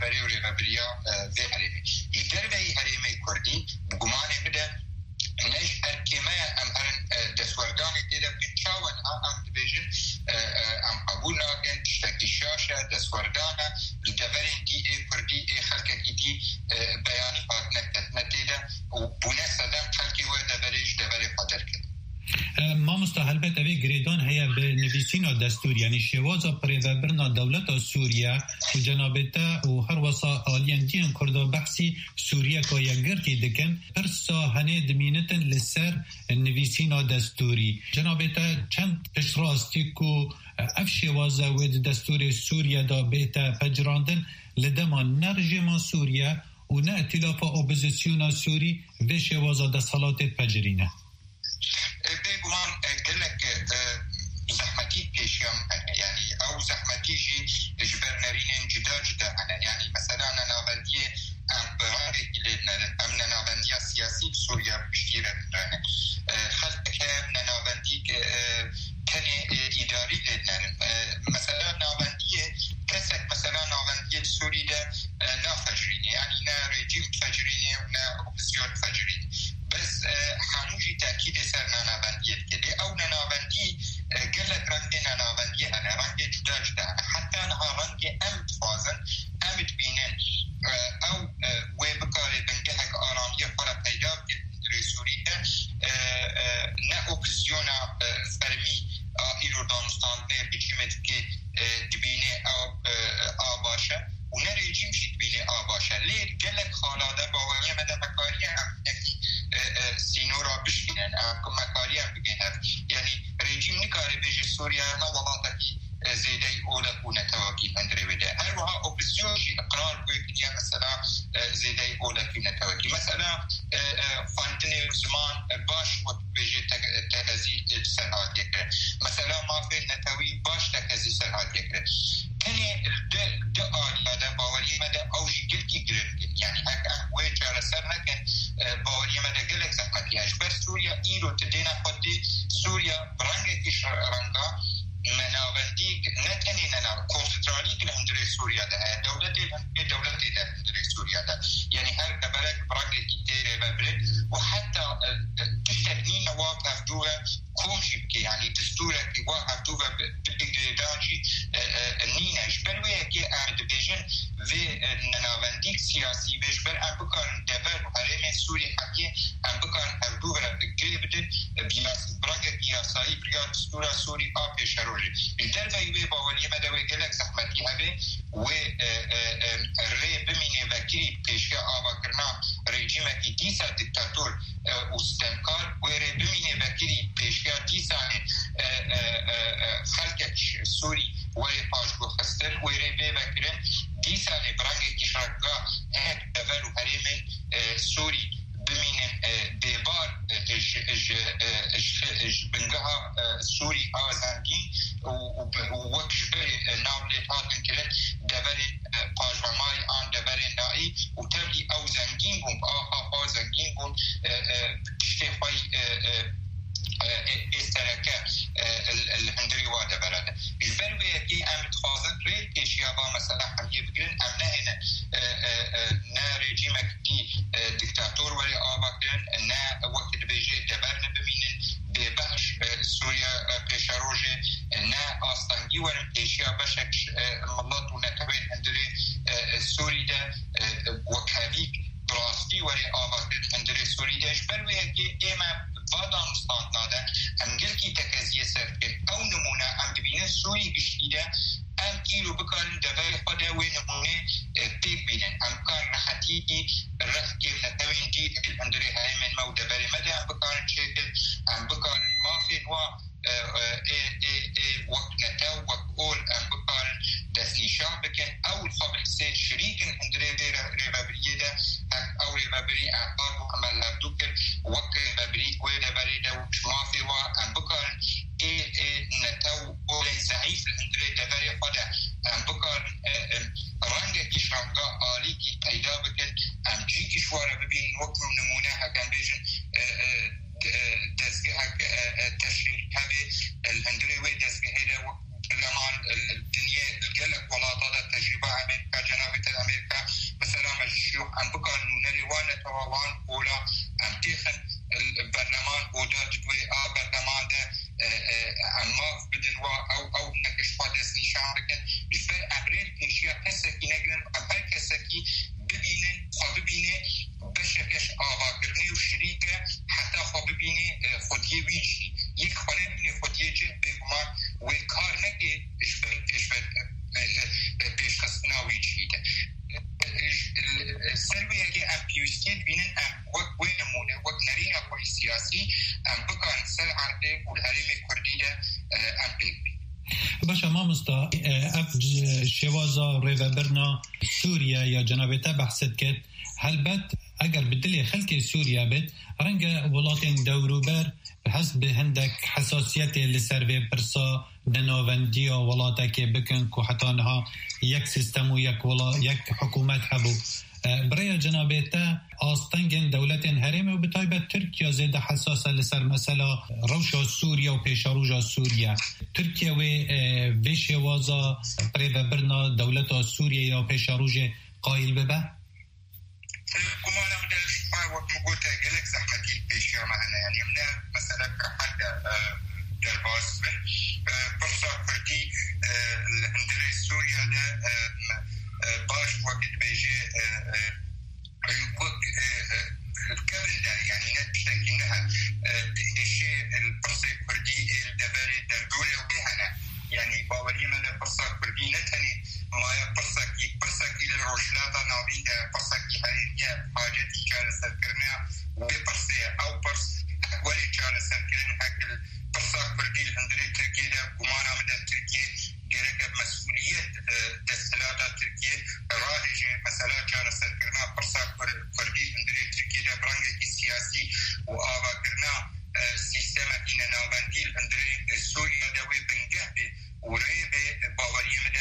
دبری و ریبریا به هریمی ایدر به هریمی کردی بگمانه بده نش ارکیمه ام هرن دستوردانی دیده بچاون ام دیویژن ام قبول ناکن تشتکی شاشه دستوردانه دبرین دی کردی خلقی دی بیانی پاک نتیده و بونه صدم خلقی و دبریش دبری قدر کرد ما مستحلبت اوی گریدان هیا به نویسینا دستور یعنی شوازا پریوبرنا دولت سوریا و جنابتا و هر وصا آلین دین کرده بحثی سوریا که یگرتی دکن پرسا هنه دمینتن لسر نویسینا دستوری جنابتا چند پشراستی که اف شوازا و دستور سوریا دا بیتا پجراندن لدمان نرجما سوریا و نه اتلاف اپوزیسیونا سوری و شوازا دستالات پجرینه بيقولون قالك زحمتي كيشيم يعني او زحمتي جي جبر نارين جدا يعني مثلا انا بدي ام براري الى نابنديا سياسي سوريا بشتيره خلق نابندي كني اداري لنا مثلا نابنديه كسك مثلا نابنديه سوري ده نافجريني يعني نا ريجيم فجريني ونا اوبزيون فجريني بس حانوجي تأكيد سر نانابندی كده او نانابندی قلت رنگ نانابندی هنه رنگ جدا حتى انها رنگ امت فازن امت بینن او وبكاري بنجهك آرامی خورا پیدا در سوریه نه اپسیونا فرمی ایرو دانستان نه بجیمت که دبینه آباشه و نه رژیم شید بینه آباشه لیر قلت خالاده باوری مده مکاری هم سینو را بشکنن مکاری هم بگنن یعنی رژیم نکاری بیجی سوریا ما ولاتی زیده اولا کونه تواکی اندره بده هر وها اپسیونشی اقرار بگید یا مثلا زیده اولا کونه تواکی مثلا فاندن زمان باش وقت بیجی تغذی سرحات یکره مثلا مافی نتوی باش تغذی سرحات یکره کنی ده آلیاده باوری مده اوشی گلکی گرد یعنی هک وی جاره سر نکن باوری مده گلک زحمتی هش بس سوریا ایرو تدینا خودی سوریا برنگه کش رنگا مناوندی نتنی ننا کنفدرالی که اندر سوریا ده دولتی ده اندر سوریا ده یعنی هر کبرک برنگه کی تیره ببره و حتی تشتکنی واقف دوه کومشی که یعنی دستوره که واقف دوه بگردانجی نینش برویه که اردبیجن و نناوندی سیاسی بیش بر ام بکن دور و حرم سوری حقی ام بکن هر دوره بگرده برنگه کیاسایی بریا دستوره سوری آپیش روژه در ویوه باوری مدوی گلک زحمتی هبه و ری بمینه وکری پیشگاه آوا کرنا رژیمه که دیسا دیکتاتور و ستنکار و ری بمینه وکری پیشگاه دیسا خلق سوری و ری پاشگو خستر و ری بی وکرن دیسا برنگ کشرگاه هک دول و حریم سوری بمینن دیبار بنگاه سوری آزنگین و وکش بری ناولیت هاتن کرن دول پاجوامای آن دول نایی و تبلی او زنگین بون آها زنگین بون شتفای استرکه الهندری واده براده البرویه که ام تخوازن رید کشیابا مثلا همیه بگرن ام نه نه رژیمک دی دیکتاتور ولی آبا کرن نه وقت بیجه دبر نبمینن ببهش سوریا پیش روژه نه آستانگی ورم پیشیا بشک ملت و نتوین هندری سوری ده وکاویک براستی ولی آبا کرن هندری سوری دهش برویه که ایمه بادان استان ناده انگل کی تکزیه سرکن او نمونه ام دبینه سوری گشتیده ام ایرو بکارن دوای خدا و نمونه پیک بینن ام کار راحتی که رفت که نتوین دید اندری های من مو دواری مده ام بکارن شکل ام بکارن مافین و وقت نتاو وقت اول ام بکارن دسنی شاه بکن اول خبر سین شریکن اندری ریبابریه ده او ریبابری احباب و عمل هردو کن وقت ریبابری کوی دواری ده و مافی و ام بکارن نتاو اول ضعیف اندری دواری خدا ام بکارن رنگ کشرانگا آلی کی پیدا بکن ام جی کشواره ببین وقت نمونه هکن بیشن دزگه تشریح هبه الهندري وي دزگه هيدا لمان الدنيا الجلك ولاطة تجربة أمريكا جنوبية أمريكا سروي كي ام بيوستيد بينن ام وين نمونه وكنرينا بو سياسي ام بكان سل عرضه والهرم كردي ده ام بي باشا ما مستا اف شوازا ریوبرنا سوریا یا جنابتا بحثت کت هلبت اگر بدلی خلق سوریا بد رنگ ولاتین دوروبر حسب هندك حساسيات لسربي برسا دناوندي ولاتا كي بكن كو حتى انها يك سيستم ويك ولا يك حكومات حبو برای جنابتا آستنگن دولتین هرم و بطایبت ترکیه زیده حساسه لسر مثلا روشا سوریا و پیشاروجا سوریا ترکیه و ویشوازا برای برنا دولتا سوریا و پیشاروج قایل ببه؟ كمان بدي وقت مقولت قلك زحمتي البيشيا معنا يعني منا مثلا كحد درباس فرصة كردي الاندري سوريا ده باش وقت بيجي وقت قبل ده يعني نتشتكي انها الشيء الفرصة كردي الدباري دردوري وبيهنا يعني باوري مدى فرصة كردي نتني ما فرصة كي للرجلاتا نابين ده فرصة كي هاي حاجتي كان سركرنا وبفرصة أو فرص ولي كان سركرنا هكذا فرصة كردي الهندري تركيا ده قمانا مدى تركيا جرك مسؤولية دستلاتا تركيا راهجة مثلا كان سركرنا فرصة كردي الهندري تركيا ده برانجة سياسي وآبا كرنا سيستما إنا نابندي الهندري سوريا ده وبنجهده وريبه باوري مدى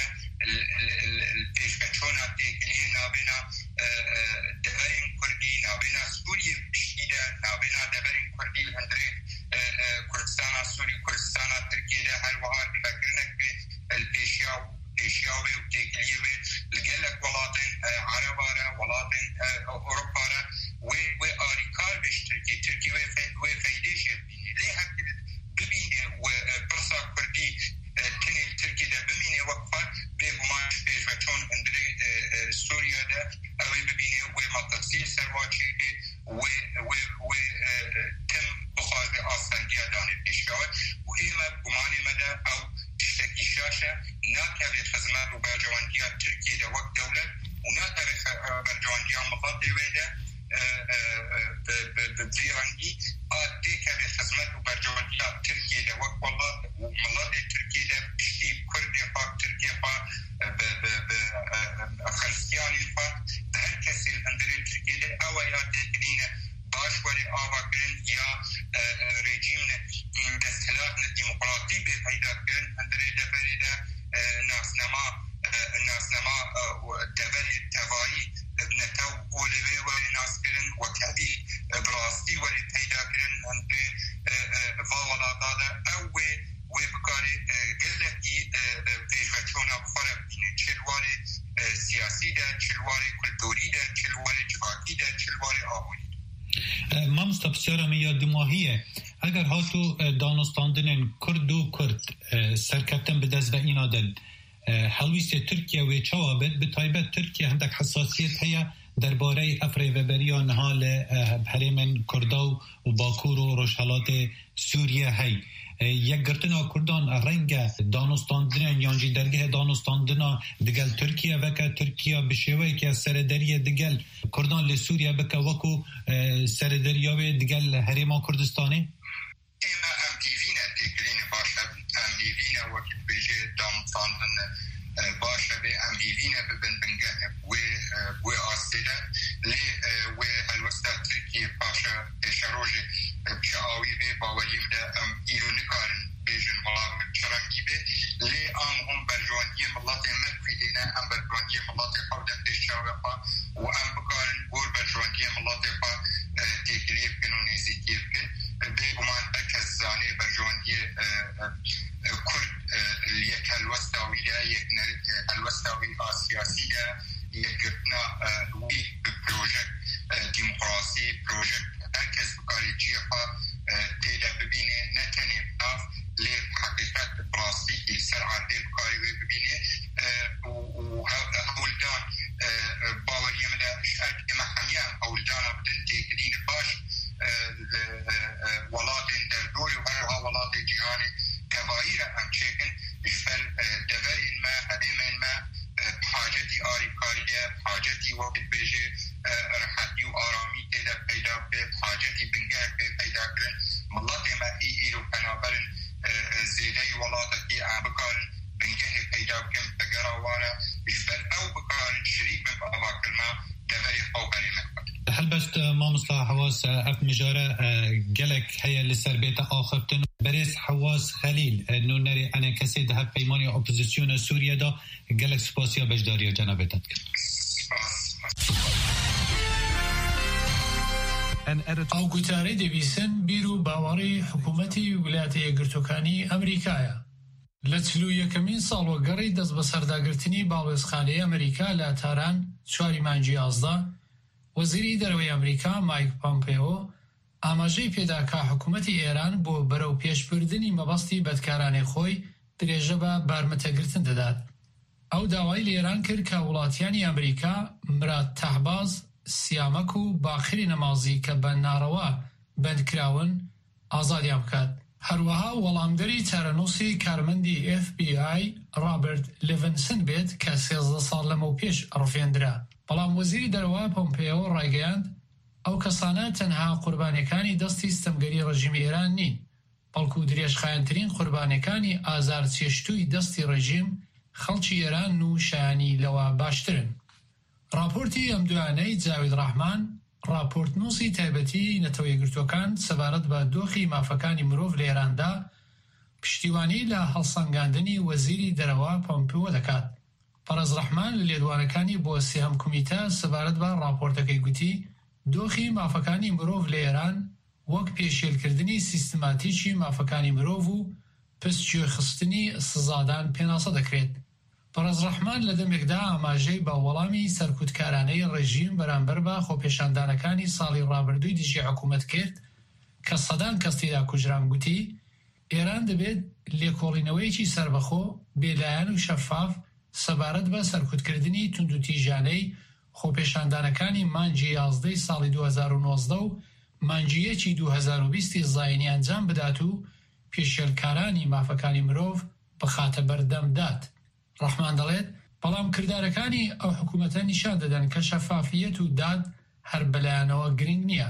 البيشكتشونا تيكليه نابنا دبرين كردي نابنا سوريا بشيدة نابنا دبرين كردي الهندري كردستانا سوري كردستانا تركيا ده هالوهار بفكرنك البيشياوي وتيكليه لقلك ولاتين عربارة ولاتين أوروبارة وآريكار بشتركي تركيا وفايدة جبيني ليه هكذا ببيني وبرصا كردي تني تركيا ده ببيني وقفة بيقومان بيش وچون اندري سوريا ده اوي ببيني وما تفصيل سرواتشي تم بخار بآسانجيا داني بيشكاوي وإما بقماني مدى أو تشتكي شاشة ناكبه خزمات وبرجواندية تركيا ده وقت دولة وناكبه برجواندية مفاضل ويده ببزيرانجي تيكبه خزمات وبرجواندية تركيا ده وقت والله وملاده تركيا ده بشتي كردي فاق تركيا فاق خلسياني فاق بهر كسي الاندري تركيا ده اويات تكلينه باش ولي آبا كرن يا ريجيمنا دستهلاتنا الديمقراطي بفايدة كرن اندري دبري ده ناس نما دبري التغاي ابنتو اولوي ولي ناس كرن وكادي براستي ولي فايدة كرن اندري فاولا دادا اوي وبكاري قلتي بيجواتشونا بخارب بيني چلواري سياسي ده چلواري كولتوري ده چلواري جواكي ده چلواري آهوني ما مستبسیارم یاد ماهیه اگر هاتو دانستاندن کرد و کرد سرکتن به دست و اینا دل حلویست ترکیه و چوابد به طایبت ترکیه هندک حساسیت هیا درباره افری و بریان حال حریم کرداو و باکور و روشحالات سوریه هی یک گرتنا کردان رنگ دانستاندن یانجی درگه دانستاندن دگل ترکیه وکا ترکیه بشوه که سردریه دگل کردان لسوریه بکا وکو سردریه و دگل حریما کردستانی ایما ام دیوینه دگلین باشه ام دیوینه وکت بیجه دانستاندن باشه به ام دیوینه ببن بنگه و آسیده لی و الوستا ترکیه باشه پیشروژه بشعاوی به باوریم ده ام ایرونی کارن بیجن ولا چرنگی به لی هم برجواندی ملت ملکیدینه ام برجواندی ملت خودم پیشاوه خوا و ام بکارن گور برجواندی ملت خوا تکلیف کنو نیزیکی بکن بگمان بکز زانه برجواندی کرد یک الوستاوی ده یک الوستاوی آسیاسی ده یک گرتنا وی پروژه وقت بيجي رحتي وآرامي تيدا بيدا بيت حاجتي بنجار بيت بيدا كرن ملاتي ما إيلو كنابرن زيدي ولاتكي عبكارن بنجاه بيدا بكم بقرا وانا جبل أو بكارن شريك بأبا كلمة دفري قوقري مكبر هل بشت ما مصطلح حواس اف مجارة جلك هي اللي سر بيت آخرتن بريس حواس خليل انو نري انا كسي ده پیمانی اپوزیسیون سوریا دا جلك سپاسیا بجداریا جنابتت او گوتاری دەبیسن بیر و باوەڕی حکوومەتی ویلایەتە یەکگرتووەکانی ئەمریکایە. لە 41مین ساڵوەگەڕی دەست بە سەرداگرتنی باڵێزخانەی ئەمریکا لە تاران 4 مانگی 11 وەزیری دەرەوەی ئەمریکا مایک پۆمپێۆ ئاماژەی پێداکا حکوومەتی ئێران بۆ بەرەو پێشبردننی مەبەستی بەدکارانەی خۆی درێژە بە بارمەتەگرتن دەدات. ئەو داوای لە ئێران کرد کە وڵاتیانی ئەمریکا مراد تەحباز سیامەک و باخری نەمازی کە بە ناڕەوا بەندکراون ئازادیان بکات. هەروەها وەڵامدەری تەرەنووسی کارمەندی FBI ڕابرت لیڤنسن بێت کە 13 ساڵ لەمەو پێش ڕفێندرا. بەڵام وەزیری دەرەوە پۆمپێۆ ڕایگەیاند ئەو کەسانە تەنها قوربانیەکانی دەستی ستەمگەری ڕژیمی ئێران نین، بەڵکو درێژخایەنترین قوربانیەکانی ئازار چێشتووی دەستی ڕژیم خەڵکی ئێران و شایانی لەوە باشترن. راپۆرتی ئەم دوانەی جاوید ڕەحمان راپۆرتنووسی تایبەتی نەتەوە یەکگرتووەکان سەبارەت بە دۆخی مافەکانی مرۆڤ لە ئێراندا پشتیوانی لە هەڵسەنگاندنی وەزیری دەرەوە پۆمپێۆ دەکات. پەرەز ڕەحمان لە لێدوانەکانی بۆ سێهەم کومیتە سەبارەت بە راپۆرتەکەی گوتی دۆخی مافەکانی مرۆڤ لە ئێران وەک پێشێلکردنی سیستماتیکی مافەکانی مرۆڤ و پستگوێخستنی سزادان پێناسە دەکرێت. پەرەز ڕەحمان لە دەمێکدا ئاماژەی بە وەڵامی سەرکوتکارانەی ڕژیم بەرامبەر بە خۆپێشاندانەکانی ساڵی ڕابردووی دژی حکوومەت کرد کە سەدان کەس تێدا کوژران. گوتی ئێران دەبێت لێکۆڵینەوەیەکی سەربەخۆ بێلایەن و شەفاف سەبارەت بە سەرکوتکردنی توندوتیژانەی خۆپێشاندانەکانی مانگی 11 ساڵی 2019 و مانگی 1 2020 زاینی ئەنجام بدات و پێشێلکارانی مافەکانی مرۆڤ بخاتە بەردەمدات. ڕەحمان دەڵێت بەڵام کردارەکانی ئەو حکوومەتە نیشان دەدەن کە شەفافیەت و داد هەر بەلایەنەوە گرنگ نییە.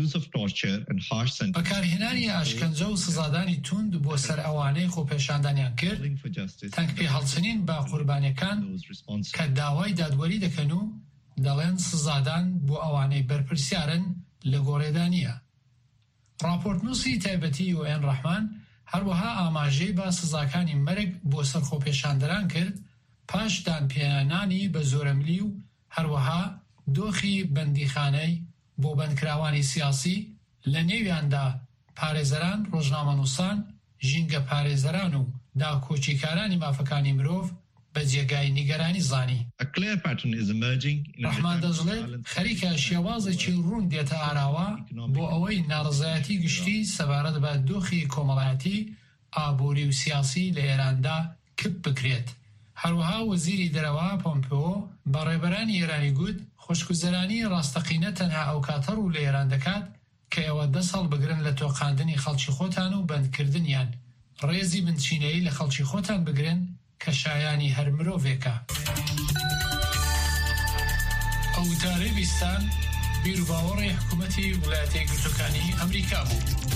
بەکارهێنانی ئاشکەنجە و سزادانی توند بۆ سەر ئەوانەی خۆپێشاندانیان کرد تەنگ پێ هەڵچنین بە قوربانیەکان کە داوای دادوەری دەکەن و دەڵێن سزادان بۆ ئەوانەی بەرپرسیارن لە گۆڕێدا نییە. راپۆرتنووسی تایبەتی UN ڕەحمان هەروەها ئاماژەی بە سزاکانی مەرگ بۆ سەر خۆپێشاندەران کرد پاش دانپێنانی بە زۆرەملی و هەروەها دۆخی بەندیخانەی بۆ بەندکراوانی سیاسی لە نێویاندا پارێزەران، ڕۆژنامەنووسان، ژینگە پارێزەران و داکۆچیکارانی مافەکانی مرۆڤ بە جێگای نیگەرانی زانی. ڕەحمان دەژڵێت خەریکە شێوازێکی ڕوون دێتە ئاراوە بۆ ئەوەی ناڕزایەتی گشتی سەبارەت بە دۆخی کۆمەڵایەتی ئابووری و سیاسی لە ئێراندا کپ بکرێت. هەروەها وەزیری دەرەوە پۆمپێۆ بە ڕێبەرانی ئێرانی گوت خۆشگوزەرانی ڕاستەقینە تەنها ئەو کاتە ڕوو لە ئێران دەکات کە ئێوە 10 ساڵ بگرن لە تۆقاندنی خەڵکی خۆتان و بەندکردنیان، ڕێزی بنچینەیی لە خەڵکی خۆتان بگرن کە شایانی هەر مرۆڤێکە. ئەو وتارەی بیستان بیر و باوەڕی حکوومەتی ویلایەتە یەکگرتووەکانی ئەمریکا بوو.